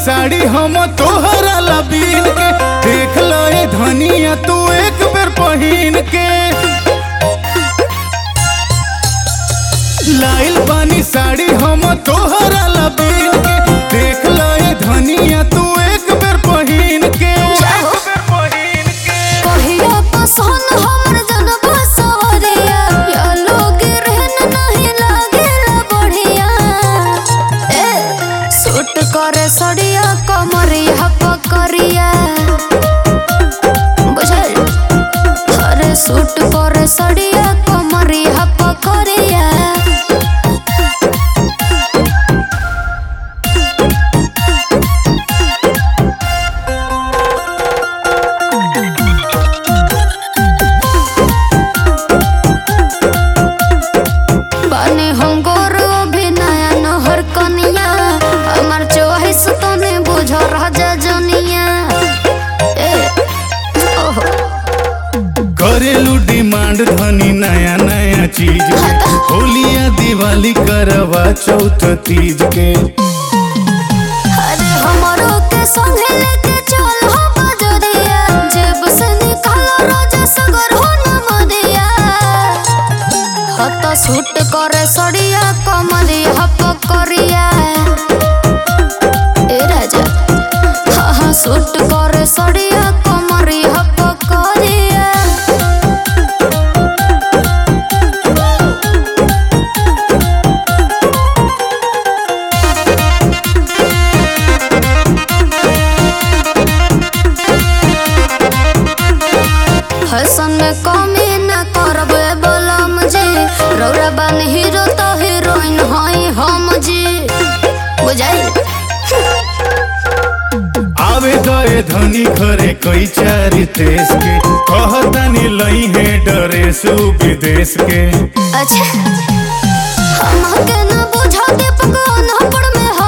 साड़ी हम तोहरा ला बीन के, देख लो ए धनिया तू एक बेर पहिन के। लाइल बानी साड़ी हम तोहरा ला बीन के, देख लो ए धनिया तू एक बेर पहिन के। पहिया पसंद हमर जनबा सवरिया, या लोग रहन नहीं लागेला बढ़िया। सूट करे सड़िया कमरिया पकड़िया, बुझल? अरे सूट करे सड़िया कमरिया पकड़िया। बने हम गोरो भी नया नहर कनिया, हमार चोहिस तने बुझ राजा जनिया। करेलू डिमांड धनी नया नया चीज के, होलिया दिवाली करवा चौथ तीज के। अरे हमरो के संगे लेके चल हो बजरिया, जेब से निकालो राजा सगर हो न मदिया। हत सूट करे सड़िया कमरिया पकड़िया। ए राजा हाँ सूट करे सड़िया कमरिया पकड़िया। फैशन में कमी न करबे बोलम जी, रौरा बन हीरो तो हीरोइन हई हम जी, बुझाई? आवे गए धनी घरे कई चार देश के, कहतानी लई है ड्रेस विदेश के। अच्छा हमके न बुझा दीपक अनपढ़ में